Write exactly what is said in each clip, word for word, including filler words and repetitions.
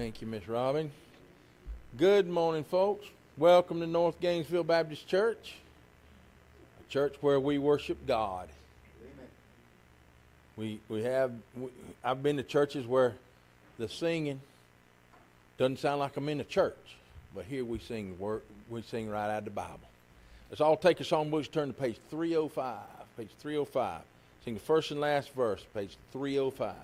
Thank you, Miss Robin. Good morning, folks. Welcome to North Gainesville Baptist Church, a church where we worship God. Amen. We we have we, I've been to churches where the singing doesn't sound like I'm in a church, but here we sing word, we sing right out of the Bible. Let's all take a songbooks, turn to page three oh five. Page three oh five. Sing the first and last verse, page three oh five.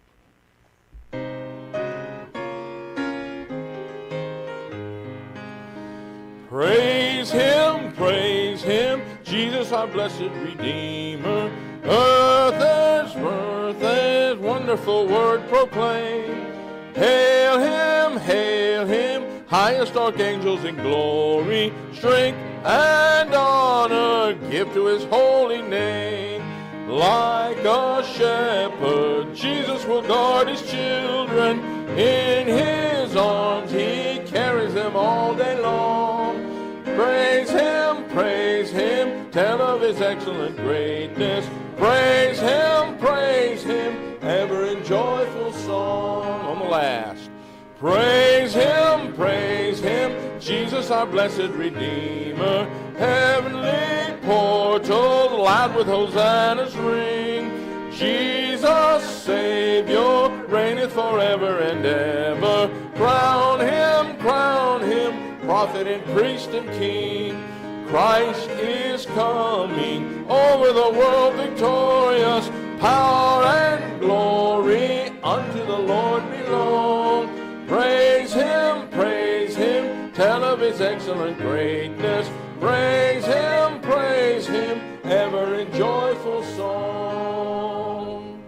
Praise Him, praise Him, Jesus our blessed Redeemer. Earth is worth His wonderful word proclaim. Hail Him, hail Him, highest archangels in glory. Strength and honor give to His holy name. Like a shepherd, Jesus will guard His children. In His arms He carries them all day long. Praise Him, praise Him, tell of His excellent greatness. Praise Him, praise Him, ever in joyful song. On the last. Praise Him, praise Him, Jesus our blessed Redeemer. Heavenly portal, loud with hosannas ring. Jesus, Savior, reigneth forever and ever. Crown Him, crown Him, prophet and priest and king. Christ is coming, over the world victorious. Power and glory unto the Lord belong. Praise Him, praise Him, tell of His excellent greatness. Praise Him, praise Him, ever in joyful song.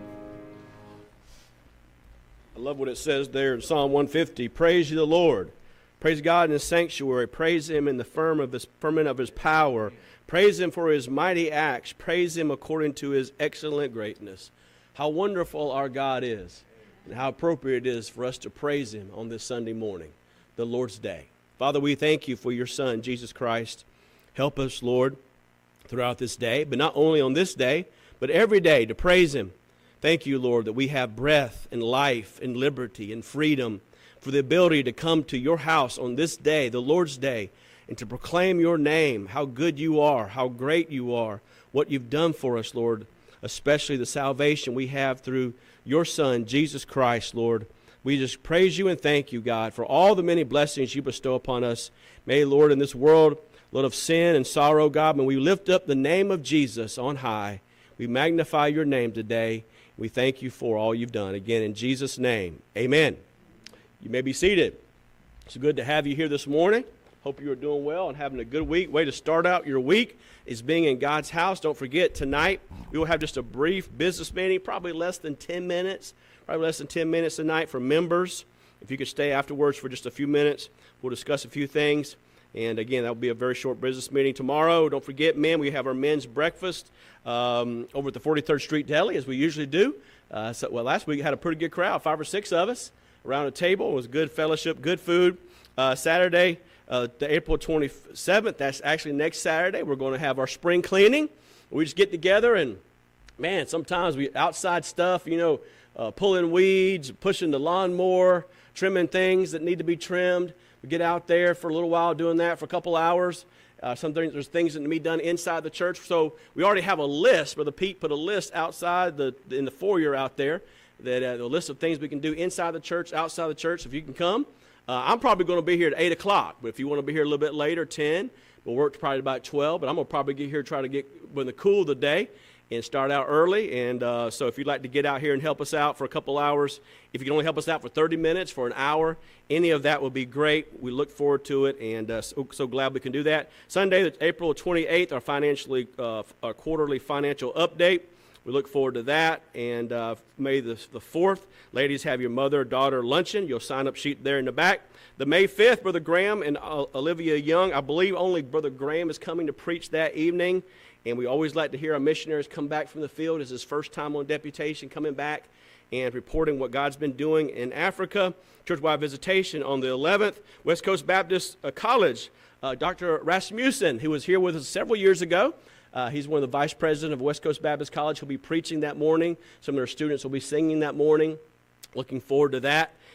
I love what it says there in Psalm one fifty. Praise ye the Lord. Praise God in His sanctuary. Praise Him in the firm of his, firmament of His power. Praise Him for His mighty acts. Praise Him according to His excellent greatness. How wonderful our God is, and how appropriate it is for us to praise Him on this Sunday morning, the Lord's Day. Father, we thank You for Your Son, Jesus Christ. Help us, Lord, throughout this day, but not only on this day, but every day to praise Him. Thank You, Lord, that we have breath and life and liberty and freedom, for the ability to come to Your house on this day, the Lord's Day, and to proclaim Your name, how good You are, how great You are, what You've done for us, Lord, especially the salvation we have through Your Son, Jesus Christ, Lord. We just praise You and thank You, God, for all the many blessings You bestow upon us. May, Lord, in this world, Lord, of sin and sorrow, God, when we lift up the name of Jesus on high, we magnify Your name today. We thank You for all You've done. Again, in Jesus' name, amen. You may be seated. It's good to have you here this morning. Hope you are doing well and having a good week. Way to start out your week is being in God's house. Don't forget, tonight we will have just a brief business meeting, probably less than ten minutes, probably less than ten minutes tonight for members. If you could stay afterwards for just a few minutes, we'll discuss a few things. And again, that will be a very short business meeting tomorrow. Don't forget, men, we have our men's breakfast um, over at the forty-third Street Deli, as we usually do. Uh, so, well, last week we had a pretty good crowd, five or six of us around a table. It was good fellowship, good food. Uh, Saturday, uh, the April twenty-seventh, that's actually next Saturday, we're going to have our spring cleaning. We just get together and, man, sometimes we outside stuff, you know, uh, pulling weeds, pushing the lawnmower, trimming things that need to be trimmed. We get out there for a little while doing that for a couple hours. Uh, some things, there's things that need to be done inside the church. So we already have a list. Brother Pete put a list outside the in the foyer out there, that uh, a list of things we can do inside the church, outside the church. If you can come, uh, I'm probably going to be here at eight o'clock. But if you want to be here a little bit later, ten, we'll work probably about twelve. But I'm going to probably get here, try to get in the cool of the day and start out early. And uh, so if you'd like to get out here and help us out for a couple hours, if you can only help us out for thirty minutes, for an hour, any of that would be great. We look forward to it, and uh, so, so glad we can do that. Sunday, April twenty-eighth, our financially, uh, our quarterly financial update. We look forward to that. And uh, May the, the fourth, ladies, have your mother-daughter luncheon. You'll sign up sheet there in the back. The May fifth, Brother Graham and uh, Olivia Young, I believe only Brother Graham is coming to preach that evening. And we always like to hear our missionaries come back from the field. It's his first time on deputation, coming back and reporting what God's been doing in Africa. Churchwide visitation on the eleventh, West Coast Baptist uh, College. Uh, Doctor Rasmussen, who was here with us several years ago, Uh, he's one of the vice president of West Coast Baptist College. He'll be preaching that morning. Some of their students will be singing that morning. Looking forward to that.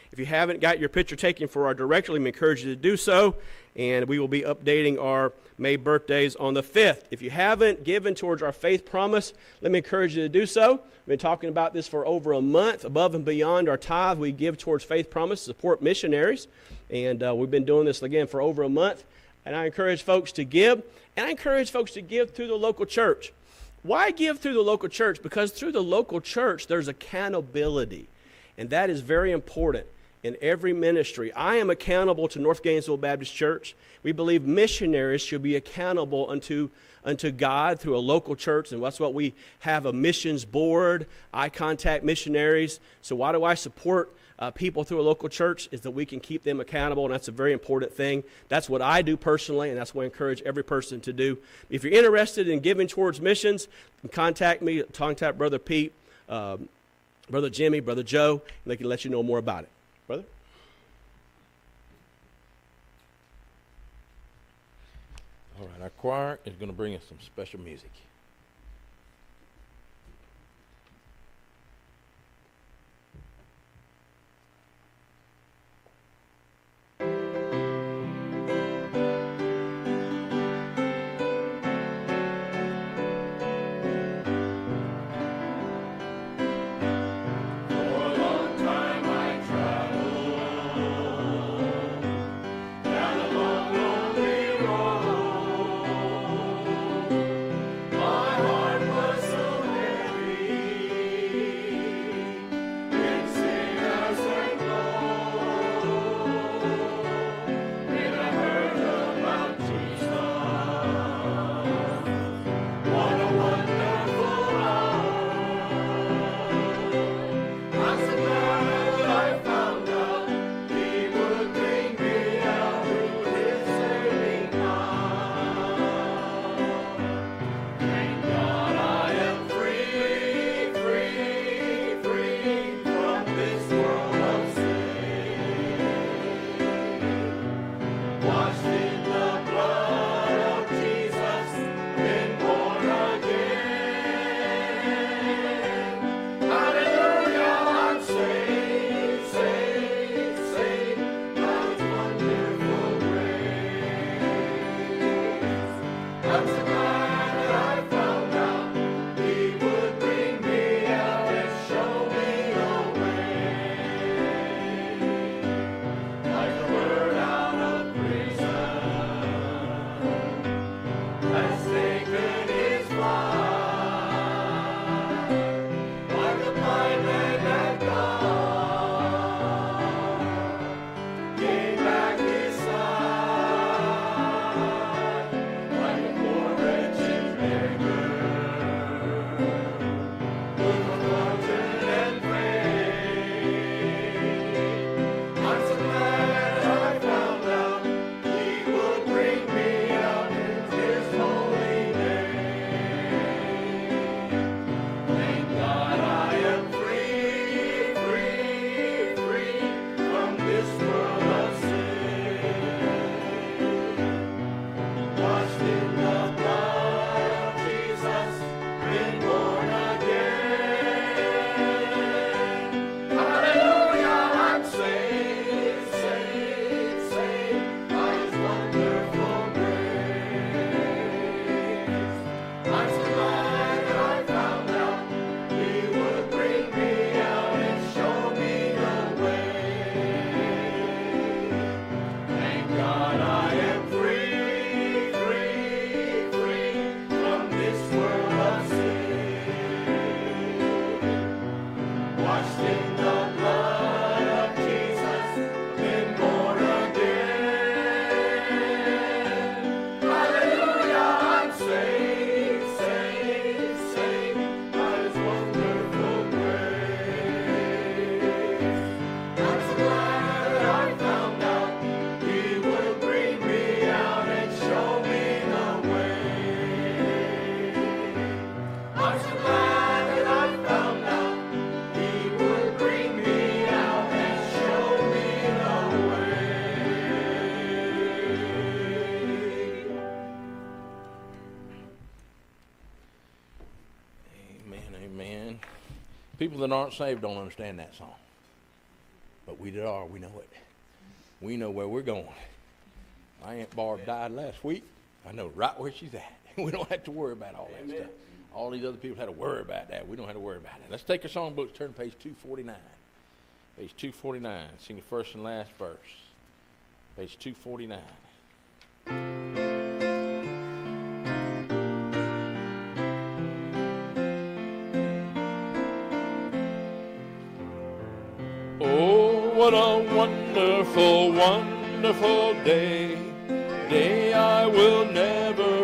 If you haven't got your picture taken for our director, let me encourage you to do so. And we will be updating our May birthdays on the fifth. If you haven't given towards our faith promise, let me encourage you to do so. We've been talking about this for over a month. Above and beyond our tithe, we give towards faith promise, support missionaries. And uh, we've been doing this again for over a month. And I encourage folks to give. And I encourage folks to give through the local church. Why give through the local church? Because through the local church, there's accountability. And that is very important in every ministry. I am accountable to North Gainesville Baptist Church. We believe missionaries should be accountable unto, unto God through a local church. And that's what we have, a missions board. I contact missionaries. So why do I support Uh, people through a local church? Is that we can keep them accountable, and that's a very important thing. That's what I do personally, and that's what I encourage every person to do. If you're interested in giving towards missions, you can contact me, contact Brother Pete, um, Brother Jimmy, Brother Joe, and they can let you know more about it. Brother? All right, our choir is going to bring us some special music. People that aren't saved don't understand that song. but we are. We know it. We know where we're going. My Aunt Barb died last week. I know right where she's at. We don't have to worry about all that Amen. stuff. All these other people had to worry about that. We don't have to worry about it. Let's take our songbooks, turn to page two forty-nine. Page two forty-nine. Sing the first and last verse. Page two forty-nine. Oh, what a wonderful, wonderful day. Day I will never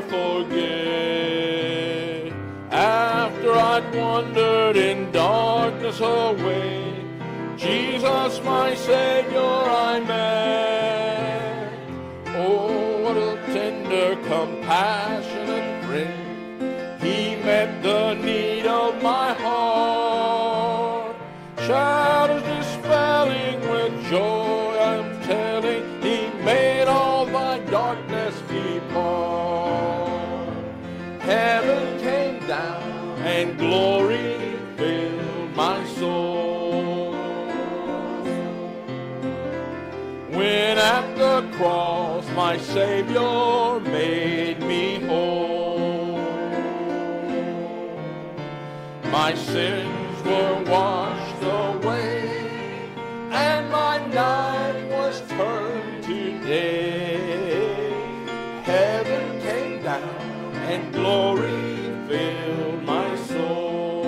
forget. After I'd wandered in darkness away, Jesus my Savior I met. Oh, what a tender, compassionate friend. He met the need of my heart. Shadows dispelling with joy, I'm telling, He made all my darkness depart. Heaven came down and glory filled my soul. When at the cross my Savior made me whole, my sins were washed away, and my night was turned to day. Heaven came down and glory filled my soul.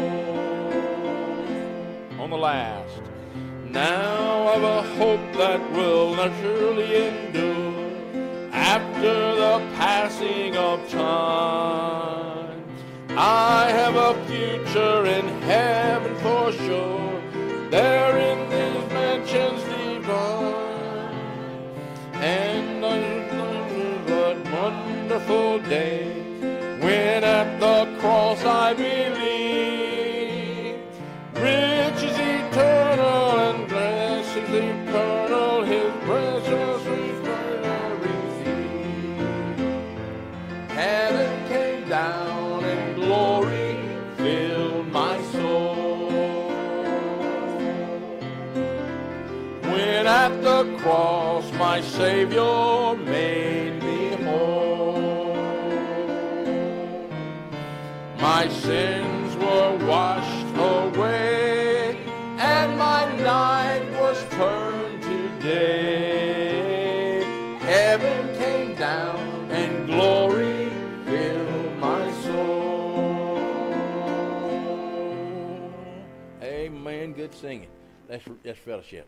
On the last. Now I've a hope that will naturally endure after the passing of time. I have a future in heaven for sure, there in these mansions divine. And I what wonderful day when at the cross I believe, riches eternal and blessings eternal, His precious return I received. Heaven came down and glory filled my soul. When at the cross my Savior made me whole, my sins were washed away, and my night was turned to day. Heaven came down and glory filled my soul. Amen. Good singing. Let's, let's fellowship.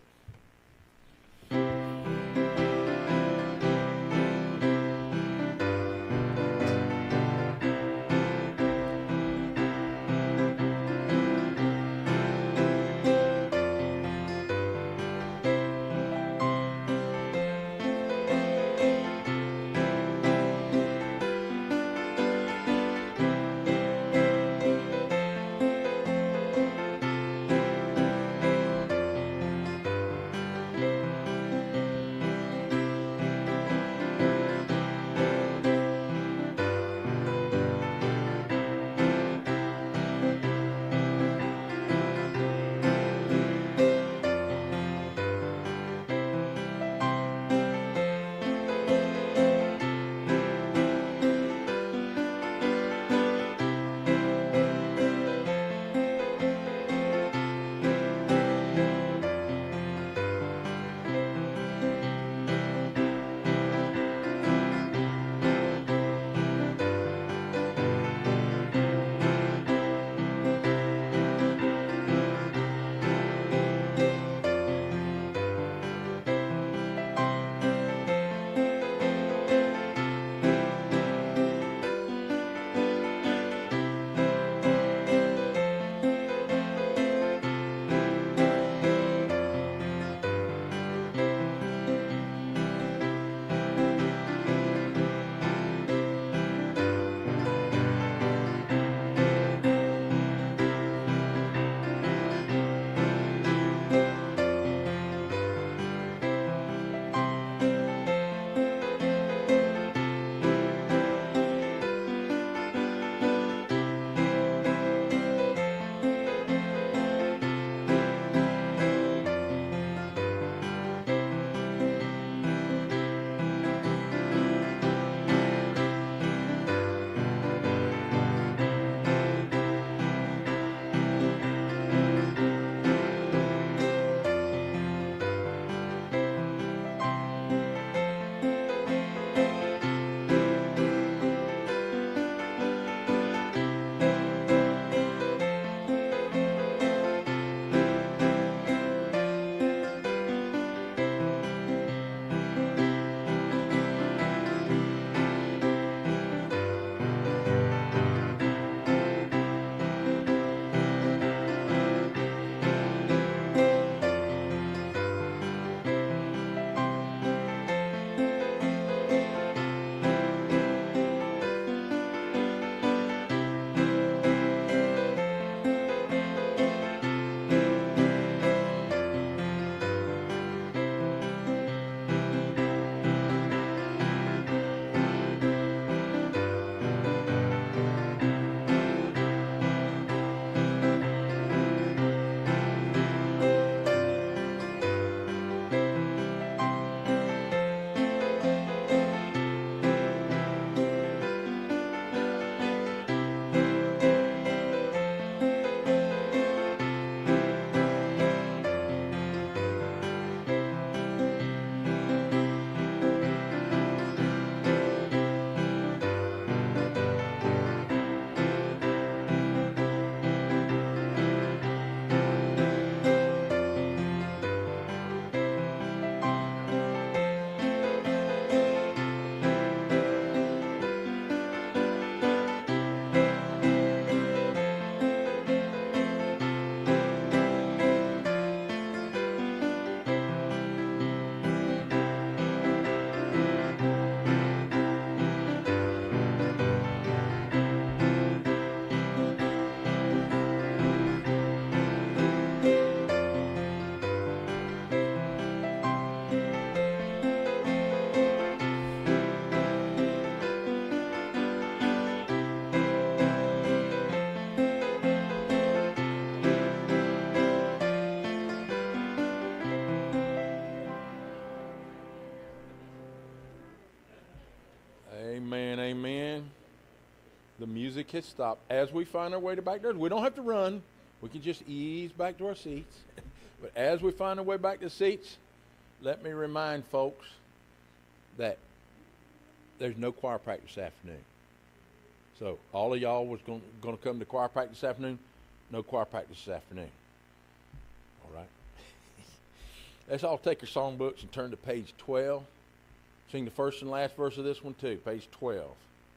amen. The music has stopped. As we find our way to back doors, we don't have to run. We can just ease back to our seats. But as we find our way back to seats, let me remind folks that there's no choir practice this afternoon. So all of y'all was going to come to choir practice this afternoon. No choir practice this afternoon. All right. Let's all take our songbooks and turn to page twelve. Sing the first and last verse of this one too, page twelve.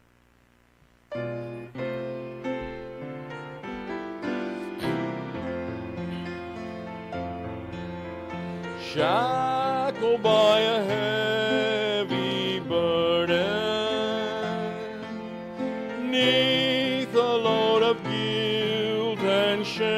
Shackled by a heavy burden, neath a load of guilt and shame,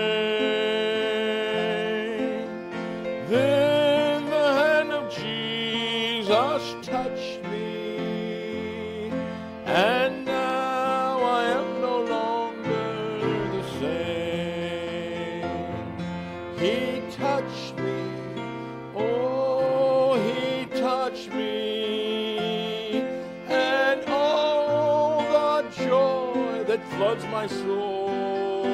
then the hand of Jesus touched me, and now I am no longer the same. He touched me. Oh, he touched me, and all the joy that floods my soul.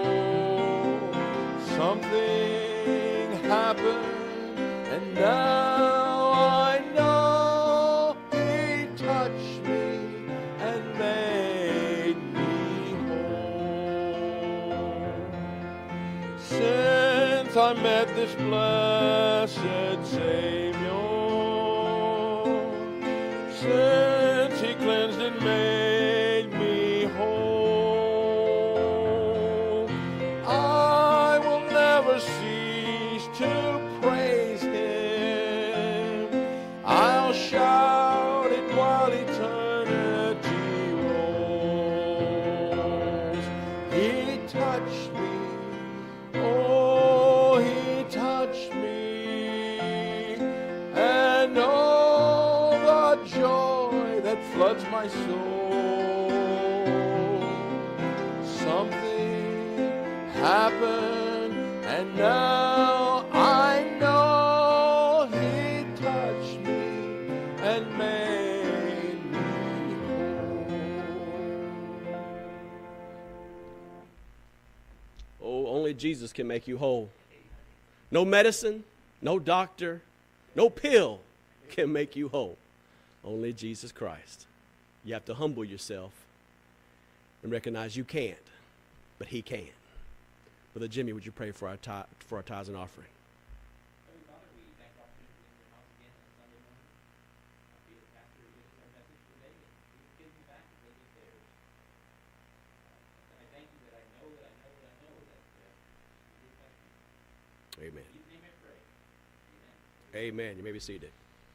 Something happened, and now I know he touched me and made me whole. Since I met this blessed Savior, since he cleansed and made me whole, I will never cease to praise him. I'll shout it while eternity rolls. He touched me. Oh, he touched me, and all the joy that floods my soul. Something happened, and now I know he touched me and made me whole. Oh, only Jesus can make you whole. No medicine, no doctor, no pill can make you whole. Only Jesus Christ. You have to humble yourself and recognize you can't, but he can. Brother Jimmy, would you pray for our, tithe, for our tithes and offering? Amen. Amen. You may be seated.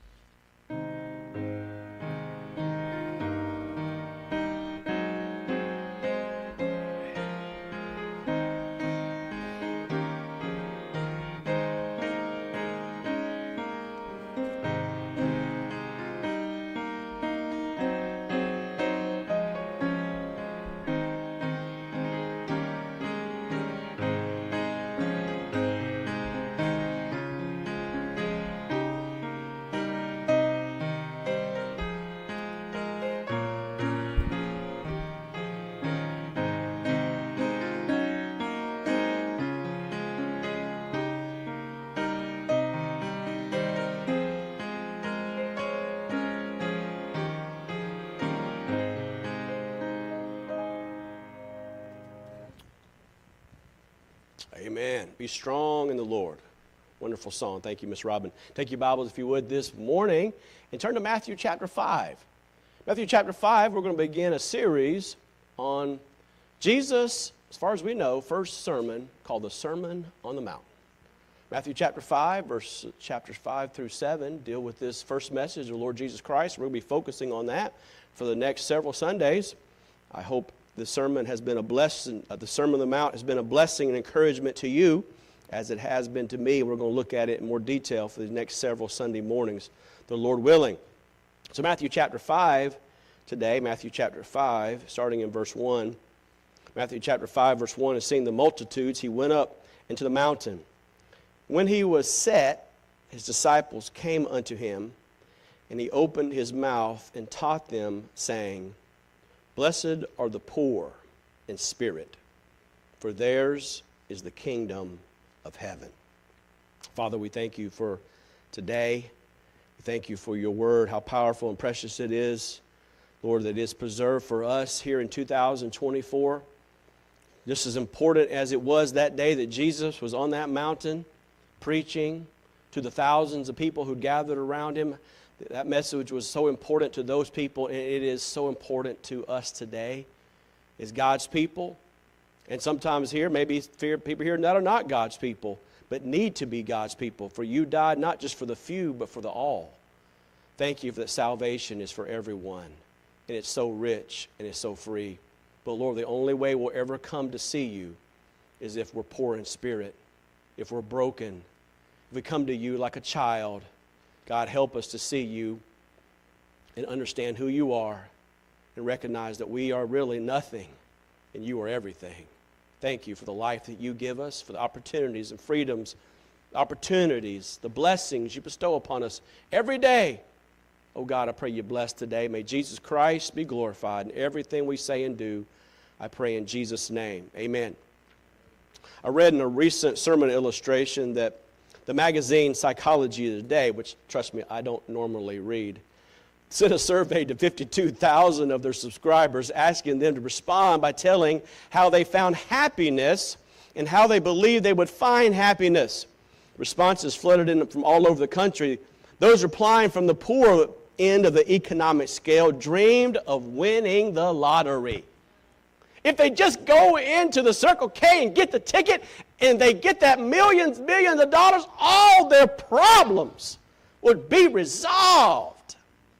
Amen. Be strong in the Lord. Wonderful song. Thank you, Miss Robin. Take your Bibles, if you would, this morning and turn to Matthew chapter five. Matthew chapter five, we're going to begin a series on Jesus, as far as we know, first sermon called the Sermon on the Mount. Matthew chapter five, verse chapters five through seven deal with this first message of the Lord Jesus Christ. We're going to be focusing on that for the next several Sundays. I hope the sermon has been a blessing. Uh, the Sermon on the Mount has been a blessing and encouragement to you, as it has been to me. We're going to look at it in more detail for the next several Sunday mornings, the Lord willing. So Matthew chapter five today, Matthew chapter five, starting in verse one. Matthew chapter five, verse one is seeing the multitudes. He went up into the mountain. When he was set, his disciples came unto him, and he opened his mouth and taught them, saying, Blessed are the poor in spirit, for theirs is the kingdom of heaven. Father, we thank you for today. We thank you for your word, how powerful and precious it is. Lord, that it is preserved for us here in two thousand twenty-four. Just as important as it was that day that Jesus was on that mountain preaching to the thousands of people who gathered around him, that message was so important to those people, and it is so important to us today as God's people. And sometimes here, maybe people here that are not God's people, but need to be God's people. For you died not just for the few, but for the all. Thank you for that salvation is for everyone. And it's so rich and it's so free. But Lord, the only way we'll ever come to see you is if we're poor in spirit, if we're broken, if we come to you like a child. God, help us to see you and understand who you are and recognize that we are really nothing and you are everything. Thank you for the life that you give us, for the opportunities and freedoms, opportunities, the blessings you bestow upon us every day. Oh God, I pray you bless today. May Jesus Christ be glorified in everything we say and do. I pray in Jesus' name. Amen. I read in a recent sermon illustration that the magazine Psychology Today, which, trust me, I don't normally read, sent a survey to fifty-two thousand of their subscribers asking them to respond by telling how they found happiness and how they believed they would find happiness. Responses flooded in from all over the country. Those replying from the poor end of the economic scale dreamed of winning the lottery. If they just go into the Circle K and get the ticket and they get that millions, millions of dollars, all their problems would be resolved.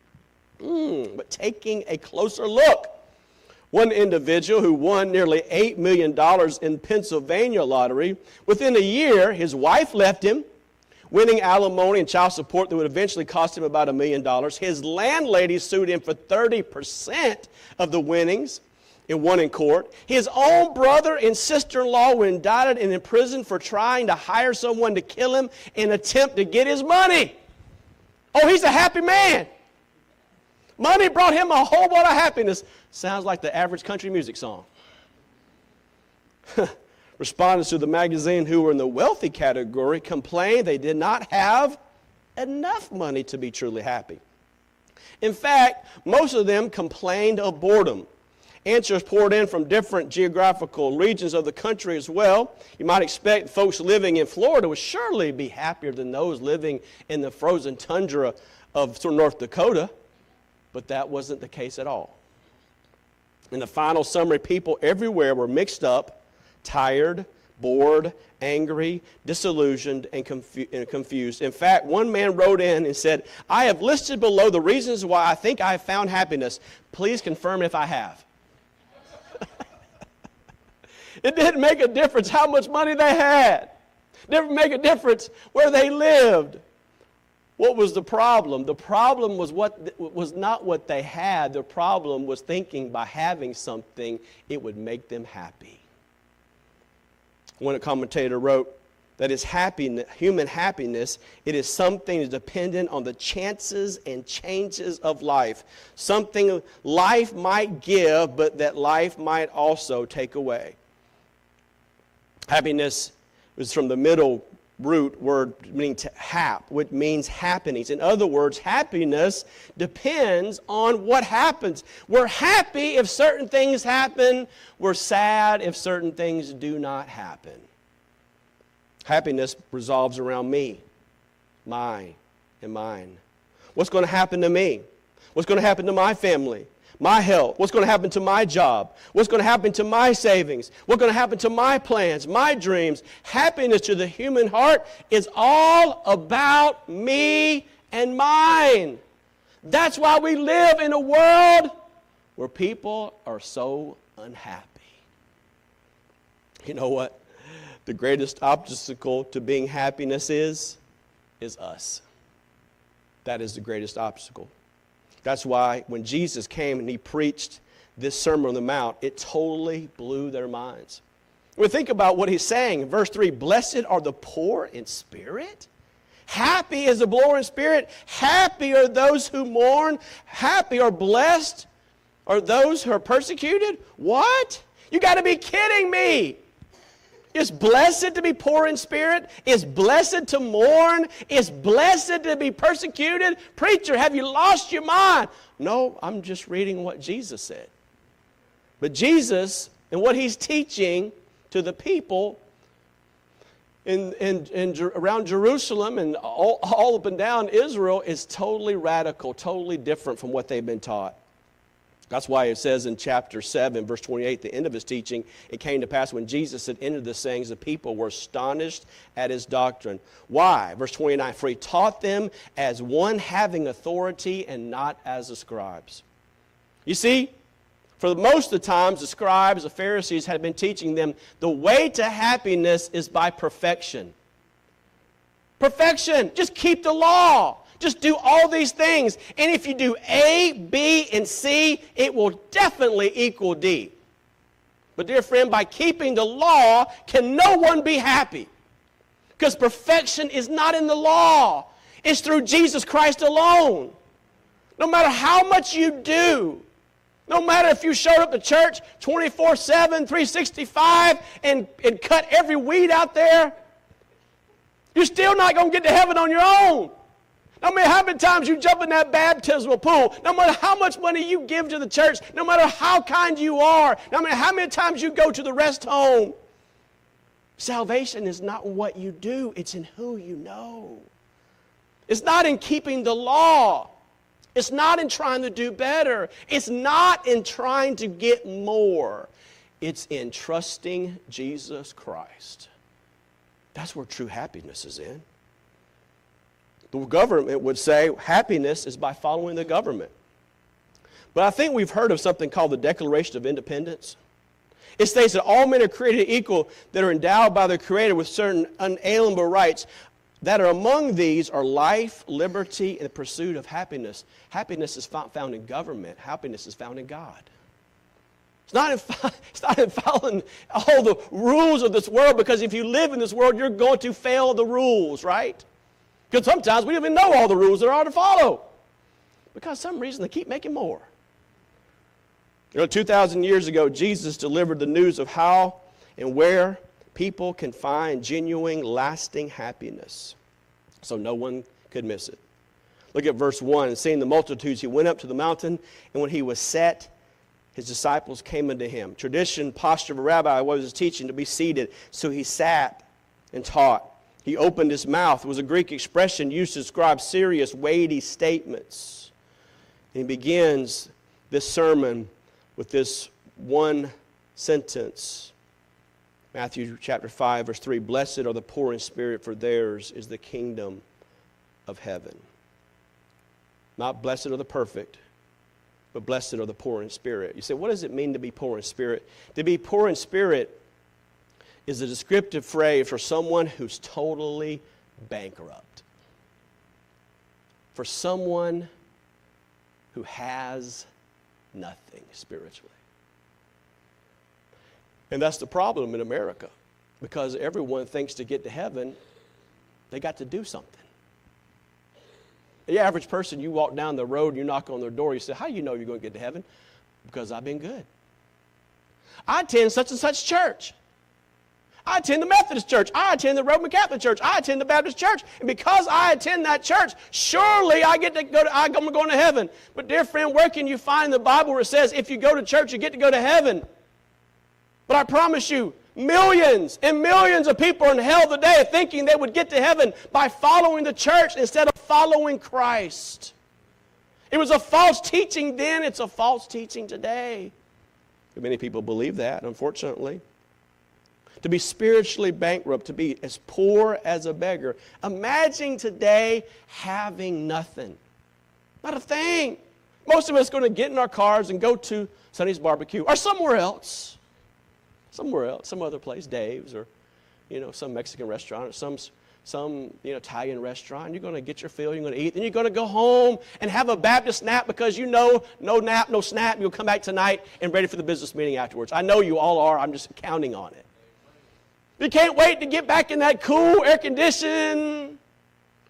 Mm, but taking a closer look, one individual who won nearly eight million dollars in Pennsylvania lottery, within a year, his wife left him, winning alimony and child support that would eventually cost him about a million dollars. His landlady sued him for thirty percent of the winnings and won in court. His own brother and sister-in-law were indicted and imprisoned for trying to hire someone to kill him in an attempt to get his money. Oh, he's a happy man. Money brought him a whole lot of happiness. Sounds like the average country music song. Respondents to the magazine who were in the wealthy category complained they did not have enough money to be truly happy. In fact, most of them complained of boredom. Answers poured in from different geographical regions of the country as well. You might expect folks living in Florida would surely be happier than those living in the frozen tundra of North Dakota, but that wasn't the case at all. In the final summary, people everywhere were mixed up, tired, bored, angry, disillusioned, and, confu- and confused. In fact, one man wrote in and said, "I have listed below the reasons why I think I have found happiness. Please confirm if I have." It didn't make a difference how much money they had. It didn't make a difference where they lived. What was the problem? The problem was what was not what they had. The problem was thinking by having something, it would make them happy. One commentator wrote that is happiness, human happiness, it is something that's dependent on the chances and changes of life. Something life might give, but that life might also take away. Happiness is from the middle root word meaning to hap, which means happenings. In other words, happiness depends on what happens. We're happy if certain things happen. We're sad if certain things do not happen. Happiness revolves around me, mine, and mine. What's going to happen to me? What's going to happen to my family? My health? What's going to happen to my job? What's going to happen to my savings? What's going to happen to my plans, my dreams? Happiness to the human heart is all about me and mine. That's why we live in a world where people are so unhappy. You know what? The greatest obstacle to being happiness is, is us. That is the greatest obstacle. That's why when Jesus came and he preached this Sermon on the Mount, it totally blew their minds. When we think about what he's saying in verse three, blessed are the poor in spirit. Happy is the poor in spirit. Happy are those who mourn. Happy or blessed Or those who are persecuted? What? You got to be kidding me. It's blessed to be poor in spirit. It's blessed to mourn. It's blessed to be persecuted. Preacher, have you lost your mind? No, I'm just reading what Jesus said. But Jesus and what he's teaching to the people in, in, in around Jerusalem and all, all up and down Israel is totally radical, totally different from what they've been taught. That's why it says in chapter seven, verse twenty-eight, the end of his teaching, it came to pass when Jesus had ended the sayings, the people were astonished at his doctrine. Why? Verse twenty-nine, for he taught them as one having authority and not as the scribes. You see, for most of the times, the scribes, the Pharisees had been teaching them the way to happiness is by perfection. Perfection. Just keep the law. Just do all these things. And if you do A, B, and C, it will definitely equal D. But dear friend, by keeping the law, can no one be happy? Because perfection is not in the law. It's through Jesus Christ alone. No matter how much you do, no matter if you showed up to church twenty-four seven, three sixty-five, and, and cut every weed out there, you're still not going to get to heaven on your own. No matter how many times you jump in that baptismal pool, no matter how much money you give to the church, no matter how kind you are, no matter how many times you go to the rest home, salvation is not what you do, it's in who you know. It's not in keeping the law. It's not in trying to do better. It's not in trying to get more. It's in trusting Jesus Christ. That's where true happiness is in. The government would say happiness is by following the government. But I think we've heard of something called the Declaration of Independence. It states that all men are created equal, that are endowed by their Creator with certain unalienable rights, that are among these are life, liberty, and the pursuit of happiness. Happiness is found in government. Happiness is found in God. It's not, in, it's not in following all the rules of this world, because if you live in this world, you're going to fail the rules, right? Because sometimes we don't even know all the rules there are to follow. Because for some reason they keep making more. You know, two thousand years ago, Jesus delivered the news of how and where people can find genuine, lasting happiness. So no one could miss it. Look at verse one. And seeing the multitudes, he went up to the mountain, and when he was set, his disciples came unto him. Tradition, posture of a rabbi was his teaching to be seated. So he sat and taught. He opened his mouth. It was a Greek expression used to describe serious, weighty statements. And he begins this sermon with this one sentence. Matthew chapter five, verse three, blessed are the poor in spirit, for theirs is the kingdom of heaven. Not blessed are the perfect, but blessed are the poor in spirit. You say, what does it mean to be poor in spirit? To be poor in spirit is a descriptive phrase for someone who's totally bankrupt. For someone who has nothing spiritually. And that's the problem in America, because everyone thinks to get to heaven, they got to do something. The average person, you walk down the road, you knock on their door, you say, how do you know you're going to get to heaven? Because I've been good. I attend such and such church. I attend the Methodist church. I attend the Roman Catholic church. I attend the Baptist church. And because I attend that church, surely I get to go to, I'm going to heaven. But dear friend, where can you find in the Bible where it says if you go to church, you get to go to heaven? But I promise you, millions and millions of people are in hell today thinking they would get to heaven by following the church instead of following Christ. It was a false teaching then. It's a false teaching today. Many people believe that, unfortunately. To be spiritually bankrupt, to be as poor as a beggar. Imagine today having nothing. Not a thing. Most of us are going to get in our cars and go to Sonny's Barbecue or somewhere else. Somewhere else, some other place, Dave's, or you know, some Mexican restaurant, or some some you know Italian restaurant. You're going to get your fill, you're going to eat, then you're going to go home and have a Baptist nap because you know no nap, no snap. You'll come back tonight and ready for the business meeting afterwards. I know you all are. I'm just counting on it. You can't wait to get back in that cool, air-conditioned,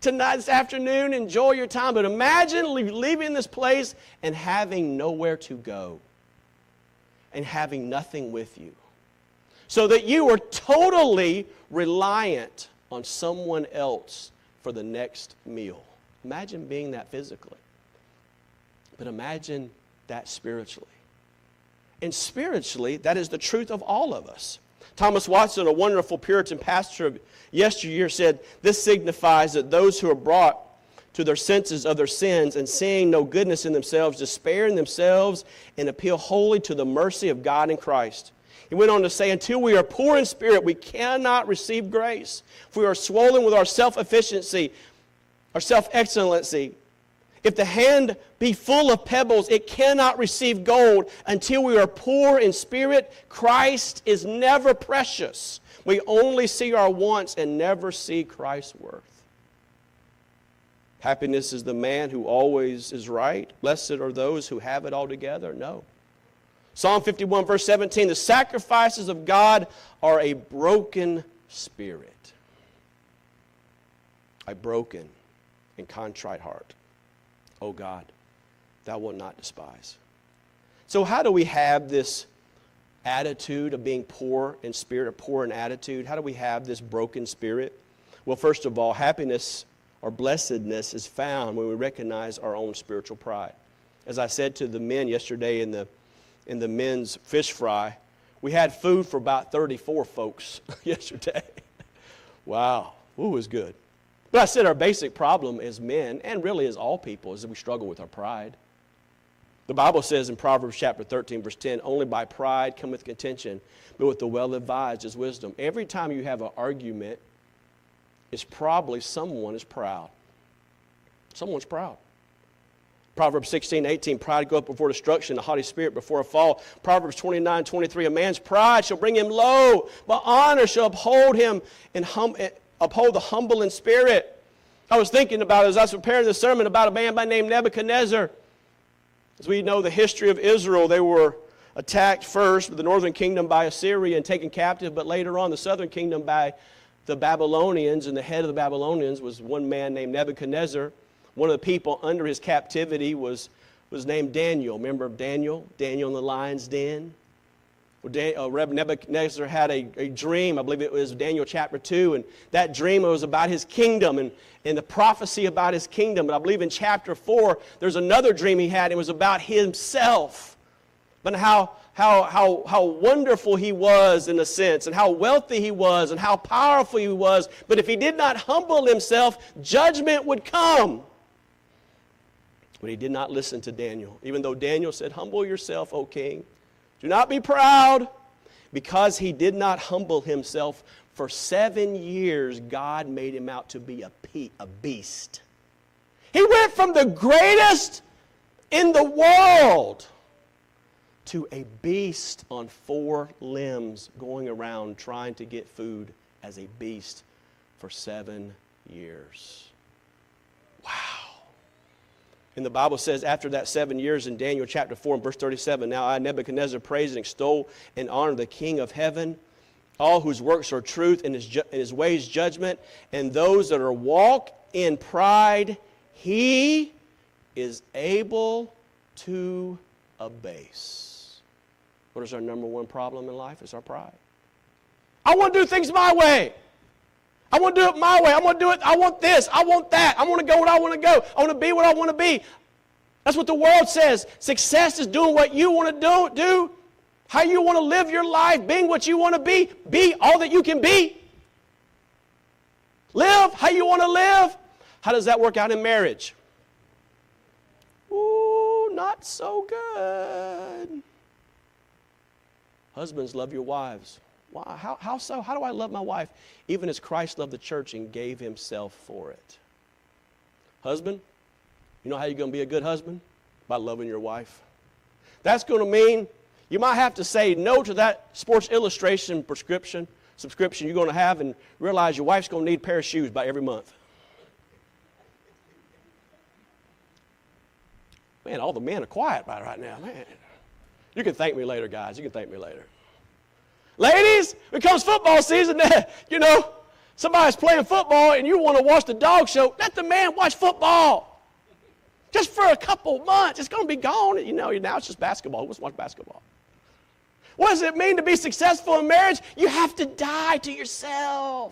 tonight, this afternoon, enjoy your time. But imagine leaving this place and having nowhere to go and having nothing with you. So that you are totally reliant on someone else for the next meal. Imagine being that physically. But imagine that spiritually. And spiritually, that is the truth of all of us. Thomas Watson, a wonderful Puritan pastor of yesteryear, said, this signifies that those who are brought to their senses of their sins and seeing no goodness in themselves, despair in themselves, and appeal wholly to the mercy of God in Christ. He went on to say, until we are poor in spirit, we cannot receive grace. If we are swollen with our self-efficiency, our self-excellency, if the hand be full of pebbles, it cannot receive gold. Until we are poor in spirit, Christ is never precious. We only see our wants and never see Christ's worth. Happiness is the man who always is right. Blessed are those who have it all together. No. Psalm fifty-one, verse seventeen, the sacrifices of God are a broken spirit. A broken and contrite heart. O God, thou wilt not despise. So how do we have this attitude of being poor in spirit, or poor in attitude? How do we have this broken spirit? Well, first of all, happiness or blessedness is found when we recognize our own spiritual pride. As I said to the men yesterday in the in the men's fish fry, we had food for about thirty-four folks yesterday. Wow, ooh, it was good. But I said our basic problem as men, and really as all people, is that we struggle with our pride. The Bible says in Proverbs chapter thirteen, verse ten, only by pride cometh contention, but with the well-advised is wisdom. Every time you have an argument, it's probably someone is proud. Someone's proud. Proverbs sixteen, eighteen, pride goeth before destruction, a haughty spirit before a fall. Proverbs twenty-nine, twenty-three, a man's pride shall bring him low, but honor shall uphold him and hum, uphold the humble in spirit. I was thinking about it as I was preparing this sermon about a man by the name Nebuchadnezzar. As we know the history of Israel, they were attacked first with the northern kingdom by Assyria and taken captive, but later on the southern kingdom by the Babylonians, and the head of the Babylonians was one man named Nebuchadnezzar. One of the people under his captivity was, was named Daniel. Remember Daniel? Daniel in the lion's den? Well, Dan, uh, Nebuchadnezzar had a, a dream. I believe it was Daniel chapter two. And that dream was about his kingdom and, and the prophecy about his kingdom. And I believe in chapter four, there's another dream he had. It was about himself. But how, how, how, how wonderful he was in a sense, and how wealthy he was, and how powerful he was. But if he did not humble himself, judgment would come. But he did not listen to Daniel, even though Daniel said, humble yourself, O king. Do not be proud. Because he did not humble himself, for seven years God made him out to be a, pe- a beast. He went from the greatest in the world to a beast on four limbs going around trying to get food as a beast for seven years. Wow. And the Bible says after that seven years in Daniel chapter four and verse thirty-seven, now I, Nebuchadnezzar, praise and extol and honor the King of heaven, all whose works are truth and his, ju- and his ways judgment, and those that are walk in pride, he is able to abase. What is our number one problem in life? It's our pride. I want to do things my way. I want to do it my way. I want to do it. I want this. I want that. I want to go where I want to go. I want to be what I want to be. That's what the world says. Success is doing what you want to do, do, how you want to live your life, being what you want to be. Be all that you can be. Live how you want to live. How does that work out in marriage? Ooh, not so good. Husbands, love your wives. Why? How, how so? How do I love my wife? Even as Christ loved the church and gave himself for it. Husband, you know how you're going to be a good husband? By loving your wife. That's going to mean you might have to say no to that Sports Illustration prescription, subscription you're going to have, and realize your wife's going to need a pair of shoes by every month. Man, all the men are quiet about it right now. Man, you can thank me later, guys. You can thank me later. Ladies, when it comes football season, you know, Somebody's playing football and you want to watch the dog show, let the man watch football. Just for a couple months. It's going to be gone. You know, now it's just basketball. Who wants to watch basketball? What does it mean to be successful in marriage? You have to die to yourself.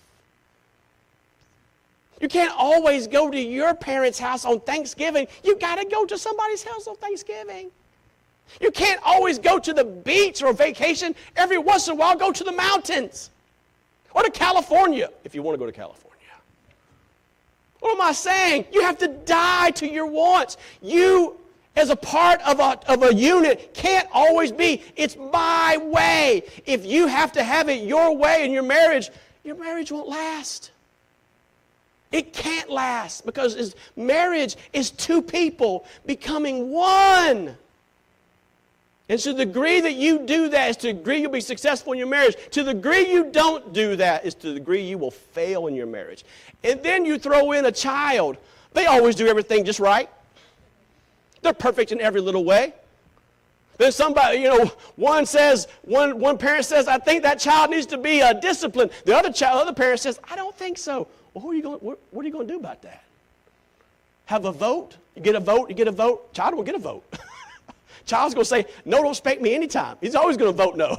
You can't always go to your parents' house on Thanksgiving. You got to go to somebody's house on Thanksgiving. You can't always go to the beach or vacation. Every once in a while, go to the mountains. Or to California, if you want to go to California. What am I saying? You have to die to your wants. You, as a part of a, of a unit, can't always be, it's my way. If you have to have it your way in your marriage, your marriage won't last. It can't last because marriage is two people becoming one. And to the degree that you do that is to the degree you'll be successful in your marriage. To the degree you don't do that is to the degree you will fail in your marriage. And then you throw in a child. They always do everything just right. They're perfect in every little way. Then somebody, you know, one says, one, one parent says, I think that child needs to be uh, disciplined. The other child, other parent says, I don't think so. Well, who are you going, what, what are you going to do about that? Have a vote? You get a vote, you get a vote. Child won't get a vote. Child's going to say, no, don't spank me anytime. He's always going to vote no.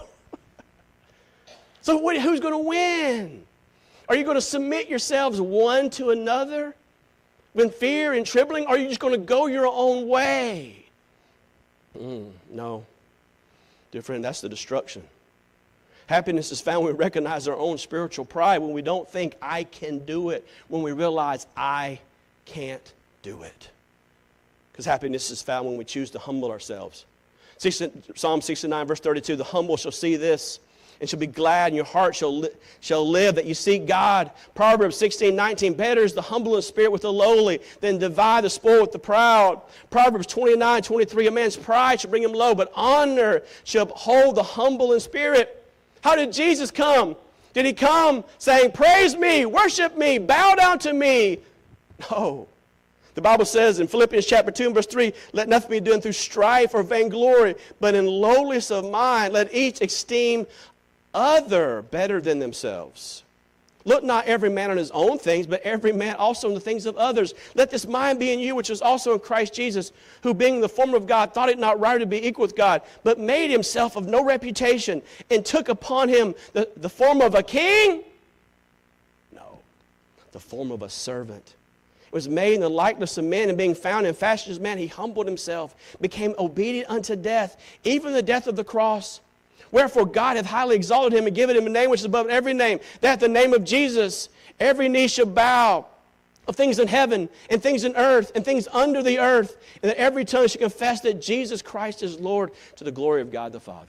So what, who's going to win? Are you going to submit yourselves one to another in fear and trembling? Or are you just going to go your own way? Mm, no. Dear friend, that's the destruction. Happiness is found when we recognize our own spiritual pride, when we don't think I can do it, when we realize I can't do it. Because happiness is found when we choose to humble ourselves. Psalm sixty-nine, verse thirty-two, the humble shall see this and shall be glad, and your heart shall, li- shall live that you seek God. Proverbs sixteen, nineteen, better is the humble in spirit with the lowly than divide the spoil with the proud. Proverbs twenty-nine, twenty-three, a man's pride shall bring him low, but honor shall uphold the humble in spirit. How did Jesus come? Did he come saying, praise me, worship me, bow down to me? No. The Bible says in Philippians chapter two and verse three, let nothing be done through strife or vainglory, but in lowliness of mind, let each esteem other better than themselves. Look not every man on his own things, but every man also on the things of others. Let this mind be in you, which was also in Christ Jesus, who being in the form of God, thought it not right to be equal with God, but made himself of no reputation, and took upon him the, the form of a king? No, the form of a servant. Was made in the likeness of men, and being found in fashion as man, he humbled himself, became obedient unto death, even the death of the cross. Wherefore God hath highly exalted him and given him a name which is above every name, that at the name of Jesus every knee shall bow, of things in heaven and things in earth and things under the earth, and that every tongue shall confess that Jesus Christ is Lord, to the glory of God the Father.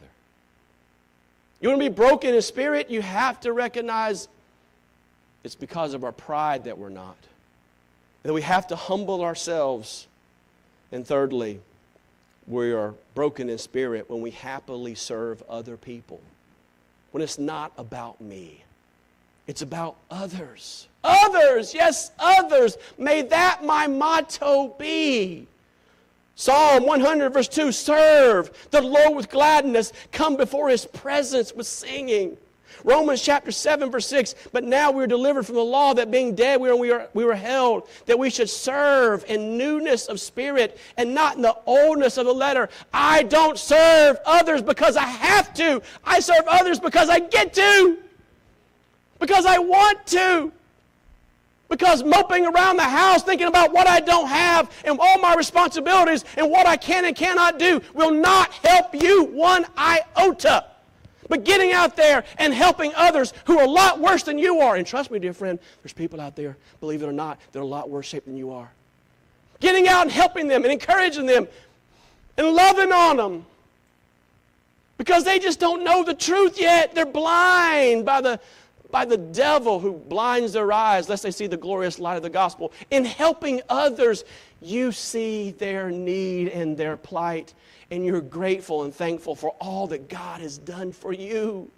You want to be broken in spirit? You have to recognize it's because of our pride that we're not. That we have to humble ourselves. And thirdly, we are broken in spirit when we happily serve other people. When it's not about me. It's about others. Others, yes, others. May that my motto be. Psalm one hundred verse two, serve the Lord with gladness. Come before his presence with singing. Romans chapter seven, verse six, but now we are delivered from the law, that being dead we, are, we, are, we were held, that we should serve in newness of spirit and not in the oldness of the letter. I don't serve others because I have to. I serve others because I get to. Because I want to. Because moping around the house thinking about what I don't have and all my responsibilities and what I can and cannot do will not help you one iota. But getting out there and helping others who are a lot worse than you are. And trust me, dear friend, there's people out there, believe it or not, that are a lot worse shape than you are. Getting out and helping them and encouraging them and loving on them. Because they just don't know the truth yet. They're blind by the, by the devil who blinds their eyes lest they see the glorious light of the gospel. In helping others, you see their need and their plight. And you're grateful and thankful for all that God has done for you.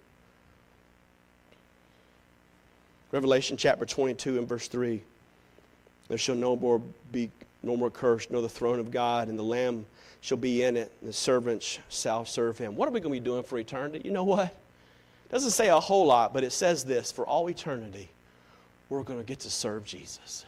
Revelation chapter twenty-two and verse three. There shall no more be no more curse, nor the throne of God, and the Lamb shall be in it, and the servants shall serve him. What are we going to be doing for eternity? You know what? It doesn't say a whole lot, but it says this, for all eternity, we're going to get to serve Jesus.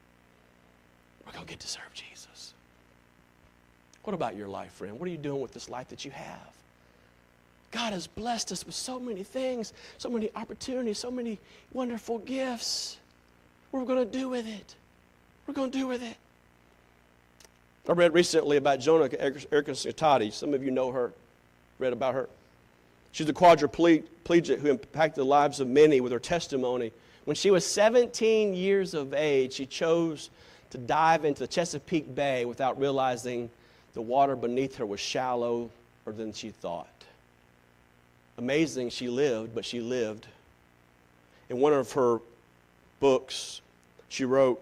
We're going to get to serve Jesus. What about your life, friend? What are you doing with this life that you have? God has blessed us with so many things, so many opportunities, so many wonderful gifts. What are we going to do with it? What are we going to do with it? I read recently about Jonah Erkins-Tati. Some of you know her, read about her. She's a quadriplegic who impacted the lives of many with her testimony. When she was seventeen years of age, she chose to dive into the Chesapeake Bay without realizing the water beneath her was shallower than she thought. Amazing, she lived, but she lived. In one of her books, she wrote,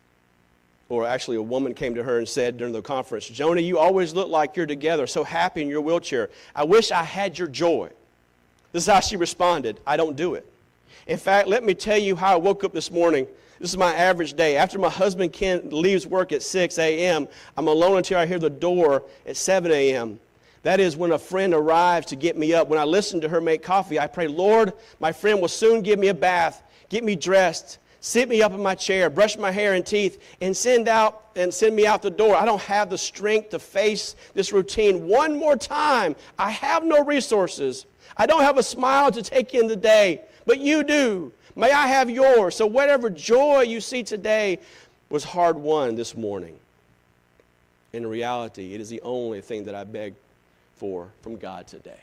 or actually a woman came to her and said during the conference, "Jonah, you always look like you're together, so happy in your wheelchair. I wish I had your joy." This is how she responded, "I don't do it. In fact, let me tell you how I woke up this morning. This is my average day. After my husband Ken leaves work at six a.m., I'm alone until I hear the door at seven a.m. That is when a friend arrives to get me up. When I listen to her make coffee, I pray, Lord, my friend will soon give me a bath, get me dressed, sit me up in my chair, brush my hair and teeth, and send out and send me out the door. I don't have the strength to face this routine one more time. I have no resources. I don't have a smile to take in the day, but you do. May I have yours. So whatever joy you see today was hard-won this morning. In reality, it is the only thing that I beg for from God today.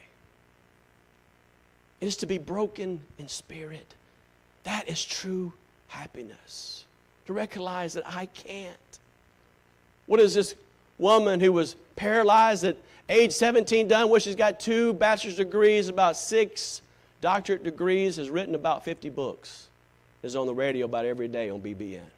It is to be broken in spirit. That is true happiness. To recognize that I can't. What is this woman who was paralyzed at age seventeen done? Well, she's got two bachelor's degrees, about six doctorate degrees, has written about fifty books, is on the radio about every day on B B N.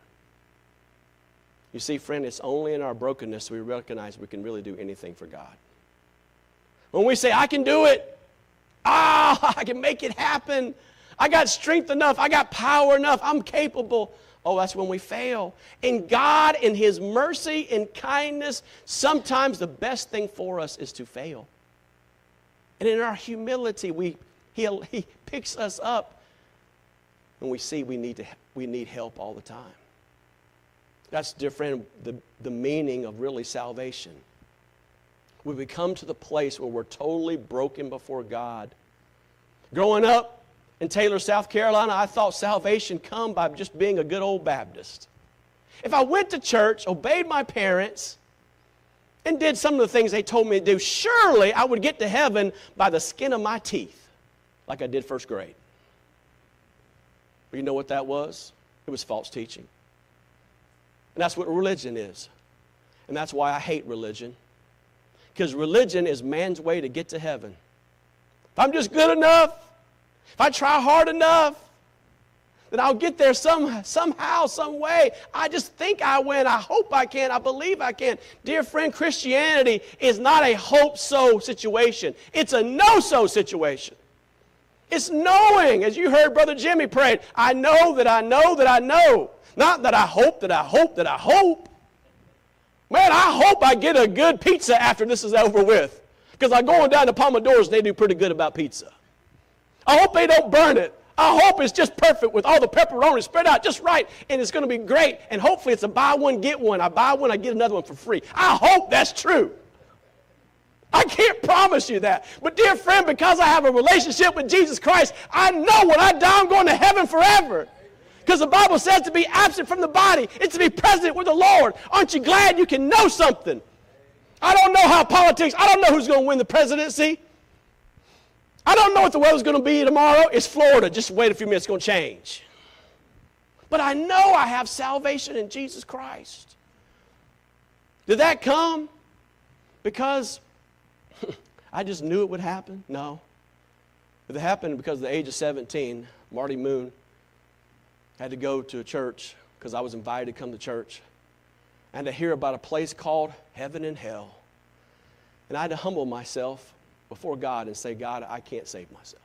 You see, friend, it's only in our brokenness we recognize we can really do anything for God. When we say, I can do it, ah, I can make it happen, I got strength enough, I got power enough, I'm capable. Oh, that's when we fail. And God, in His mercy and kindness, sometimes the best thing for us is to fail. And in our humility, we He, he picks us up and we see we need, to, we need help all the time. That's, dear friend, the, the meaning of really salvation. When we come to the place where we're totally broken before God. Growing up in Taylor, South Carolina, I thought salvation come by just being a good old Baptist. If I went to church, obeyed my parents, and did some of the things they told me to do, surely I would get to heaven by the skin of my teeth, like I did first grade. But you know what that was? It was false teaching. And that's what religion is. And that's why I hate religion. Because religion is man's way to get to heaven. If I'm just good enough, if I try hard enough, then I'll get there some, somehow, some way. I just think I win. I hope I can. I believe I can. Dear friend, Christianity is not a hope-so situation. It's a no-so situation. It's knowing, as you heard Brother Jimmy pray, I know that I know that I know. Not that I hope that I hope that I hope. Man, I hope I get a good pizza after this is over with. Because I'm going down to Pomodoro's and they do pretty good about pizza. I hope they don't burn it. I hope it's just perfect with all the pepperoni spread out just right and it's going to be great. And hopefully it's a buy one, get one. I buy one, I get another one for free. I hope that's true. I can't promise you that. But dear friend, because I have a relationship with Jesus Christ, I know when I die I'm going to heaven forever. Because the Bible says to be absent from the body is to be present with the Lord. Aren't you glad you can know something? I don't know how politics, I don't know who's going to win the presidency. I don't know what the weather's going to be tomorrow. It's Florida. Just wait a few minutes, it's going to change. But I know I have salvation in Jesus Christ. Did that come because I just knew it would happen? No. It happened because at the age of seventeen, Marty Moon had to go to a church because I was invited to come to church and to hear about a place called heaven and hell. And I had to humble myself before God and say, God, I can't save myself.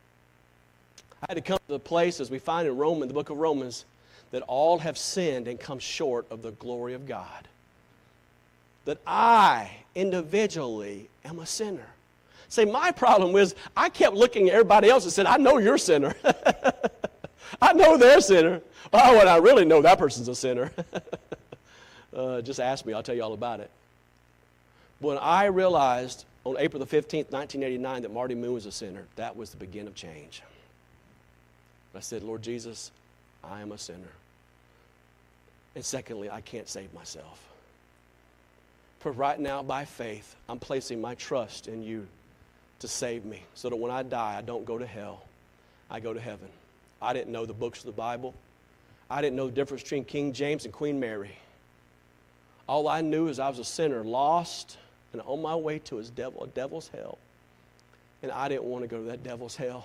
I had to come to the place, as we find in Romans, the book of Romans, that all have sinned and come short of the glory of God. That I, individually, am a sinner. See, my problem was I kept looking at everybody else and said, I know you're a sinner. I know they're a sinner. Oh, and I really know that person's a sinner. uh, just ask me, I'll tell you all about it. When I realized on April the fifteenth, nineteen eighty-nine, that Marty Moon was a sinner, that was the beginning of change. I said, Lord Jesus, I am a sinner. And secondly, I can't save myself. For right now, by faith, I'm placing my trust in you to save me so that when I die, I don't go to hell. I go to heaven. I didn't know the books of the Bible. I didn't know the difference between King James and Queen Mary. All I knew is I was a sinner, lost and on my way to his devil, a devil's hell. And I didn't want to go to that devil's hell.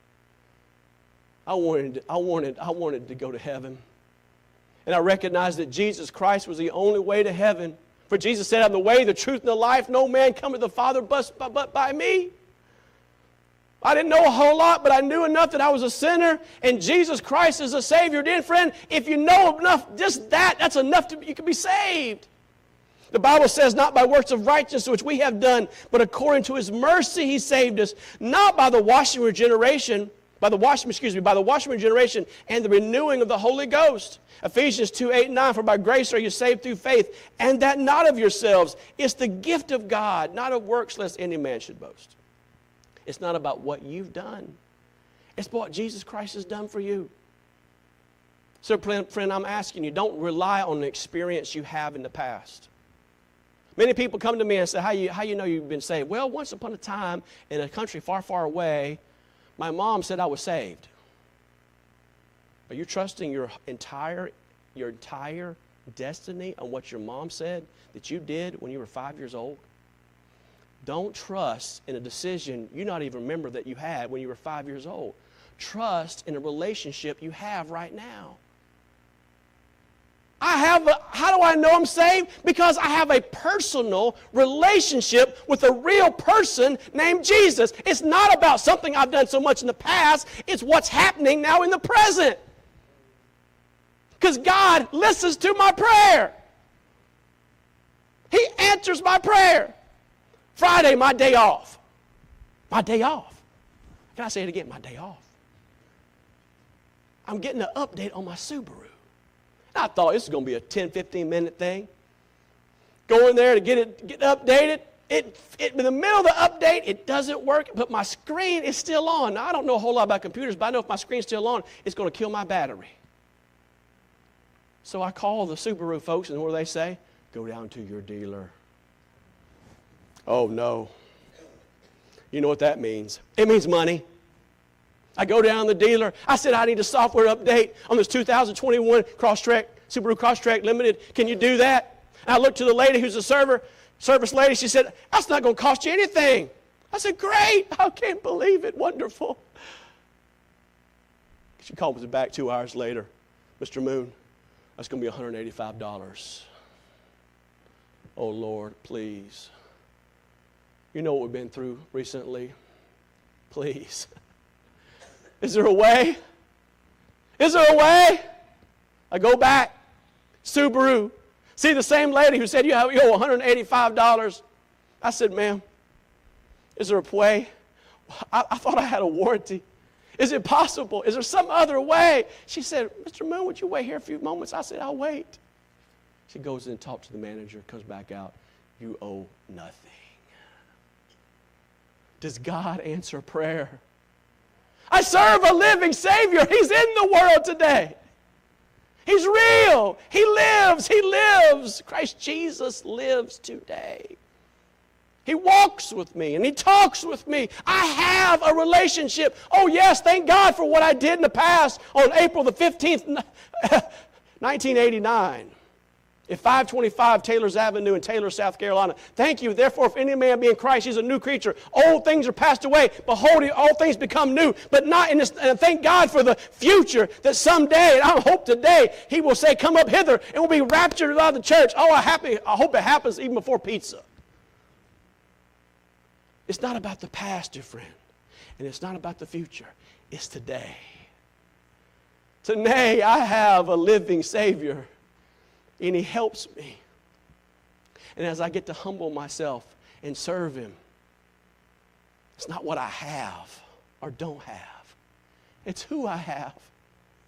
I wanted, I wanted, I wanted to go to heaven. And I recognized that Jesus Christ was the only way to heaven. For Jesus said, I'm the way, the truth, and the life. No man cometh to the Father but, but by me. I didn't know a whole lot, but I knew enough that I was a sinner, and Jesus Christ is a Savior. Dear friend, if you know enough, just that, that's enough to, you can be saved. The Bible says, not by works of righteousness which we have done, but according to His mercy He saved us, not by the washing of regeneration, by the washing, excuse me, by the washing of regeneration and the renewing of the Holy Ghost. Ephesians two, eight, and nine, for by grace are you saved through faith, and that not of yourselves. It's the gift of God, not of works, lest any man should boast. It's not about what you've done. It's about what Jesus Christ has done for you. So, friend, I'm asking you, don't rely on the experience you have in the past. Many people come to me and say, how you, how you know you've been saved? Well, once upon a time, in a country far, far away, my mom said I was saved. Are you trusting your entire, your entire destiny on what your mom said that you did when you were five years old? Don't trust in a decision you not even remember that you had when you were five years old. Trust in a relationship you have right now. I have a, how do I know I'm saved? Because I have a personal relationship with a real person named Jesus. It's not about something I've done so much in the past. It's what's happening now in the present. Because God listens to my prayer. He answers my prayer. Friday, my day off. My day off. Can I say it again? My day off. I'm getting an update on my Subaru. And I thought this was going to be a ten, fifteen minute thing. Go in there to get it get updated. It, it, in the middle of the update, it doesn't work, but my screen is still on. Now, I don't know a whole lot about computers, but I know if my screen's still on, it's going to kill my battery. So I call the Subaru folks, and what do they say? Go down to your dealer. Oh, no. You know what that means? It means money. I go down to the dealer. I said, I need a software update on this two thousand twenty-one Crosstrek, Subaru Crosstrek Limited. Can you do that? And I looked to the lady who's a server, service lady. She said, that's not going to cost you anything. I said, great. I can't believe it. Wonderful. She called me back two hours later. Mister Moon, that's going to be one hundred eighty-five dollars. Oh, Lord, please. You know what we've been through recently. Please. Is there a way? Is there a way? I go back. Subaru. See the same lady who said, you owe one hundred eighty-five dollars. I said, ma'am, is there a way? I, I thought I had a warranty. Is it possible? Is there some other way? She said, Mister Moon, would you wait here a few moments? I said, I'll wait. She goes in and talks to the manager, comes back out. You owe nothing. Does God answer prayer? I serve a living Savior. He's in the world today. He's real. He lives. He lives. Christ Jesus lives today. He walks with me and He talks with me. I have a relationship. Oh, yes, thank God for what I did in the past on April the fifteenth, nineteen eighty-nine. At five twenty-five Taylor's Avenue in Taylor, South Carolina. Thank you. Therefore, if any man be in Christ, he's a new creature. Old things are passed away. Behold, all things become new. But not in this. And thank God for the future that someday, and I hope today, He will say, come up hither, and we'll be raptured out of the church. Oh, I, happy, I hope it happens even before pizza. It's not about the past, dear friend. And it's not about the future. It's today. Today, I have a living Savior. And He helps me. And as I get to humble myself and serve Him, it's not what I have or don't have. It's who I have.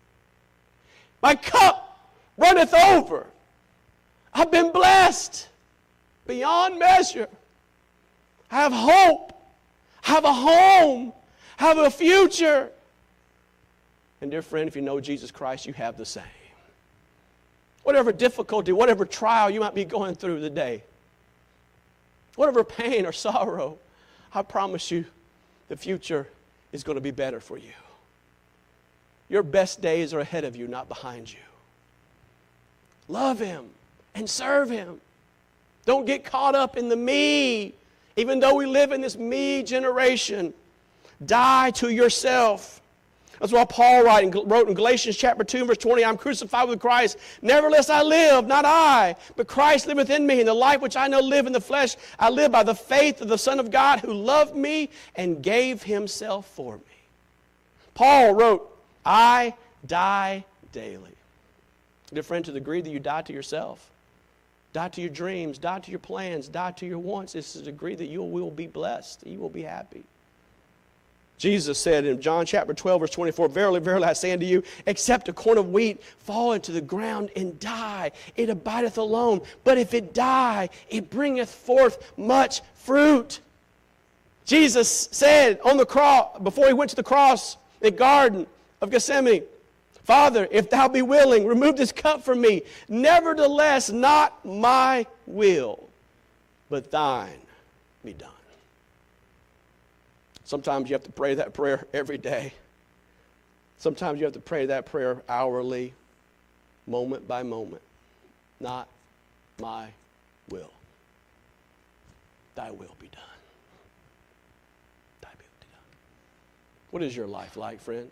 My cup runneth over. I've been blessed beyond measure. I have hope. I have a home. I have a future. And dear friend, if you know Jesus Christ, you have the same. Whatever difficulty, whatever trial you might be going through today, whatever pain or sorrow, I promise you the future is going to be better for you. Your best days are ahead of you, not behind you. Love Him and serve Him. Don't get caught up in the me. Even though we live in this me generation, die to yourself. That's what Paul wrote in Galatians chapter two, verse twenty, I'm crucified with Christ. Nevertheless I live, not I, but Christ liveth in me. And the life which I now live in the flesh, I live by the faith of the Son of God who loved me and gave Himself for me. Paul wrote, I die daily. Dear friend, to the degree that you die to yourself, die to your dreams, die to your plans, die to your wants, it's to the degree that you will be blessed, you will be happy. Jesus said in John chapter twelve, verse twenty-four, Verily, verily, I say unto you, except a corn of wheat fall into the ground and die, it abideth alone. But if it die, it bringeth forth much fruit. Jesus said on the cross, before He went to the cross, in the Garden of Gethsemane, Father, if Thou be willing, remove this cup from me. Nevertheless, not my will, but Thine be done. Sometimes you have to pray that prayer every day. Sometimes you have to pray that prayer hourly, moment by moment. Not my will. Thy will be done. Thy will be done. What is your life like, friend?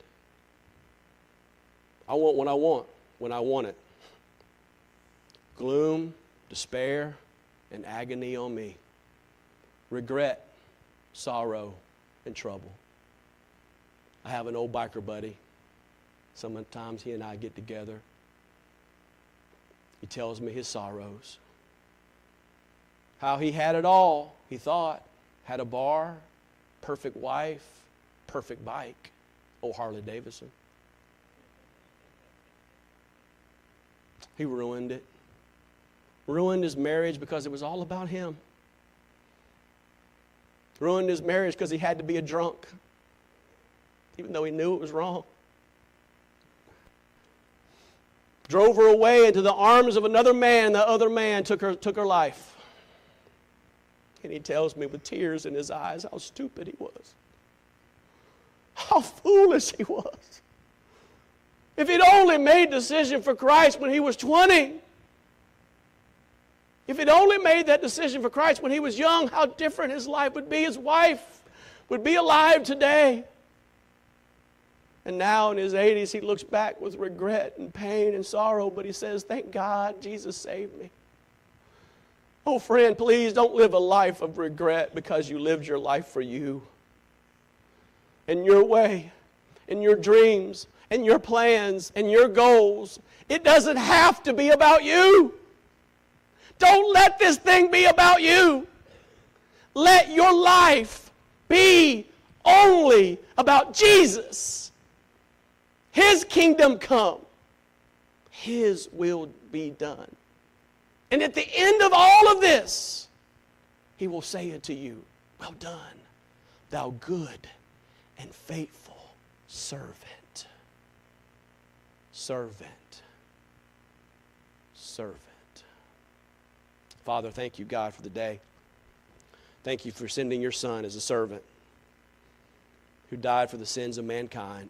I want what I want when I want it. Gloom, despair, and agony on me. Regret, sorrow, and trouble. I have an old biker buddy. Sometimes he and I get together. He tells me his sorrows. How he had it all, he thought. Had a bar, perfect wife, perfect bike. Old Harley Davidson. He ruined it. Ruined his marriage because it was all about him. Ruined his marriage because he had to be a drunk, even though he knew it was wrong. Drove her away into the arms of another man. The other man took her, took her life. And he tells me with tears in his eyes how stupid he was. How foolish he was. If he'd only made a decision for Christ when he was twenty. If he'd only made that decision for Christ when he was young, how different his life would be. His wife would be alive today. And now in his eighties, he looks back with regret and pain and sorrow, but he says, thank God Jesus saved me. Oh, friend, please don't live a life of regret because you lived your life for you. In your way, in your dreams, in your plans, in your goals. It doesn't have to be about you. Don't let this thing be about you. Let your life be only about Jesus. His kingdom come. His will be done. And at the end of all of this, He will say unto you, well done, thou good and faithful servant. Servant. Servant. Father, thank you, God, for the day. Thank you for sending your Son as a servant who died for the sins of mankind.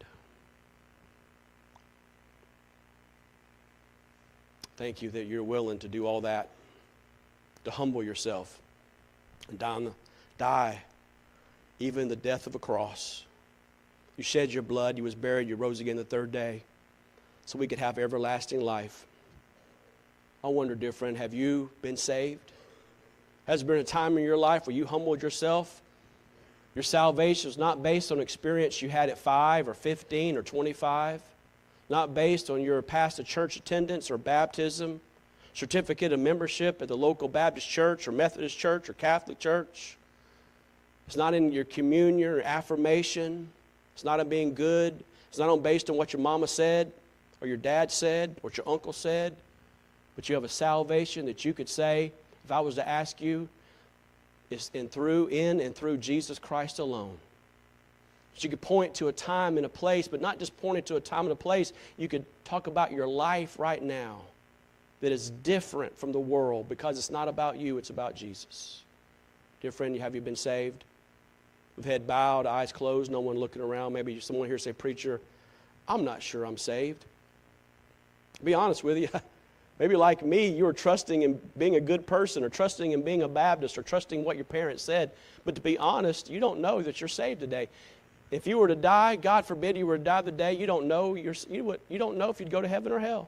Thank you that you're willing to do all that, to humble yourself and die, on the, die even the death of a cross. You shed your blood, you was buried, you rose again the third day so we could have everlasting life. I wonder, dear friend, have you been saved? Has there been a time in your life where you humbled yourself? Your salvation was not based on experience you had at five or fifteen or twenty-five. Not based on your past church attendance or baptism, certificate of membership at the local Baptist church or Methodist church or Catholic church. It's not in your communion or affirmation. It's not on being good. It's not on based on what your mama said. or your dad said, or what your uncle said, but you have a salvation that you could say, if I was to ask you, it's in through, in and through Jesus Christ alone. That you could point to a time and a place, but not just pointing to a time and a place, you could talk about your life right now that is different from the world because it's not about you, it's about Jesus. Dear friend, have you been saved? With head bowed, eyes closed, no one looking around. Maybe someone here say, preacher, I'm not sure I'm saved. Be honest with you. Maybe like me, you were trusting in being a good person or trusting in being a Baptist or trusting what your parents said. But to be honest, you don't know that you're saved today. If you were to die, God forbid you were to die today, you don't know, you're, you, would, you don't know if you'd go to heaven or hell.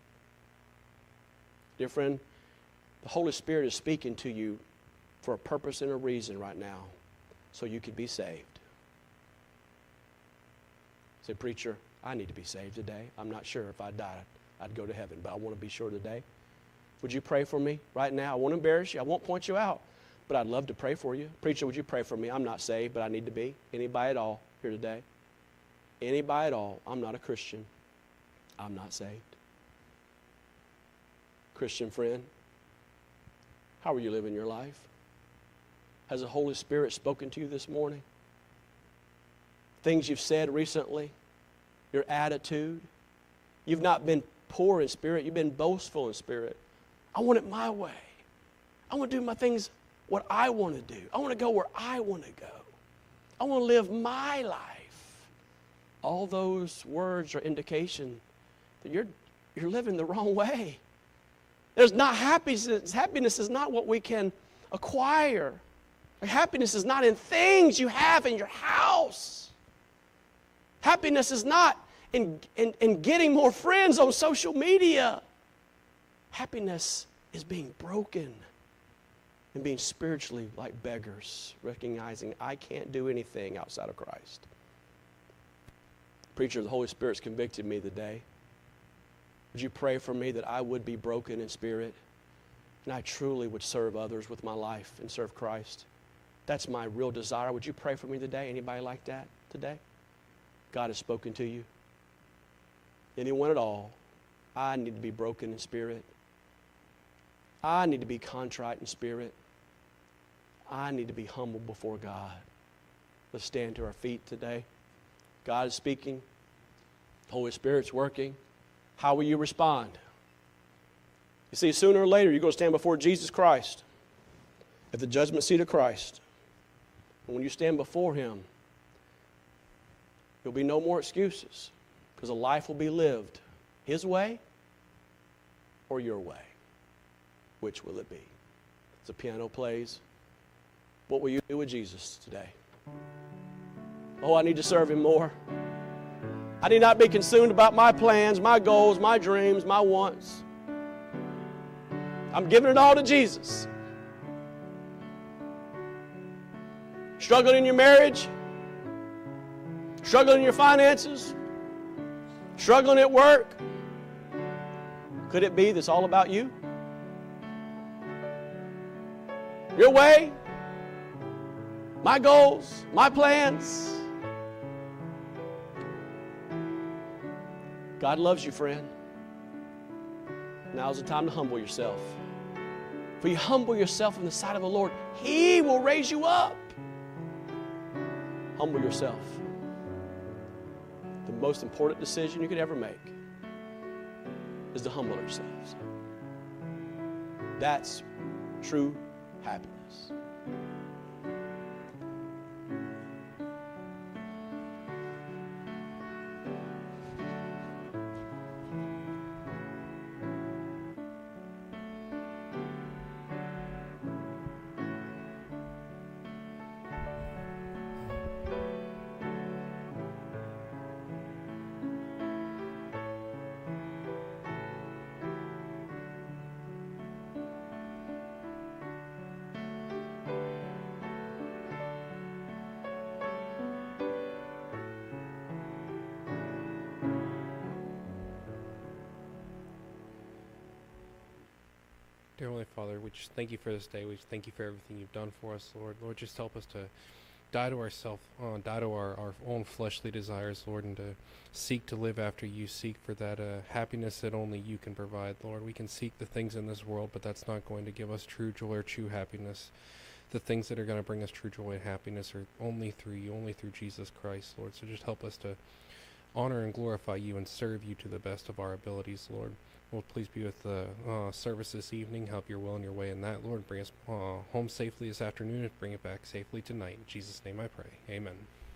Dear friend, the Holy Spirit is speaking to you for a purpose and a reason right now so you could be saved. Say, preacher, I need to be saved today. I'm not sure if I died. I'd go to heaven, but I want to be sure today. Would you pray for me right now? I won't embarrass you. I won't point you out, but I'd love to pray for you. Preacher, would you pray for me? I'm not saved, but I need to be. Anybody at all here today? Anybody at all? I'm not a Christian. I'm not saved. Christian friend, how are you living your life? Has the Holy Spirit spoken to you this morning? Things you've said recently, your attitude. You've not been poor in spirit, you've been boastful in spirit. I want it my way. I want to do my things what I want to do. I want to go where I want to go. I want to live my life. All those words are indication that you're, you're living the wrong way. There's not happiness. Happiness is not what we can acquire. Happiness is not in things you have in your house. Happiness is not in, in, in getting more friends on social media. Happiness is being broken and being spiritually like beggars, recognizing I can't do anything outside of Christ. Preacher, the Holy Spirit's convicted me today. Would you pray for me that I would be broken in spirit and I truly would serve others with my life and serve Christ? That's my real desire. Would you pray for me today? Anybody like that today? God has spoken to you. Anyone at all? I need to be broken in spirit. I need to be contrite in spirit. I need to be humble before God. Let's stand to our feet today. God is speaking. The Holy Spirit's working. How will you respond? You see, sooner or later, you're going to stand before Jesus Christ at the judgment seat of Christ. And when you stand before Him, there'll be no more excuses because a life will be lived His way or your way. Which will it be? As the piano plays, what will you do with Jesus today? Oh, I need to serve Him more. I need not be consumed about my plans, my goals, my dreams, my wants. I'm giving it all to Jesus. Struggling in your marriage? Struggling in your finances? Struggling at work? Could it be that's all about you? Your way? My goals? My plans? God loves you, friend. Now's the time to humble yourself. For you humble yourself in the sight of the Lord, He will raise you up. Humble yourself. The most important decision you could ever make is to humble ourselves. That's true happiness. Dear Heavenly Father, we just thank you for this day. We just thank you for everything you've done for us, Lord. Lord, just help us to die to ourself, uh, die to our, our own fleshly desires, Lord, and to seek to live after you, seek for that uh, happiness that only you can provide, Lord. We can seek the things in this world, but that's not going to give us true joy or true happiness. The things that are going to bring us true joy and happiness are only through you, only through Jesus Christ, Lord. So just help us to honor and glorify you and serve you to the best of our abilities, Lord. Lord, please be with the uh, service this evening. Help your will and your way in that, Lord. Bring us uh, home safely this afternoon and bring it back safely tonight. In Jesus' name I pray. Amen.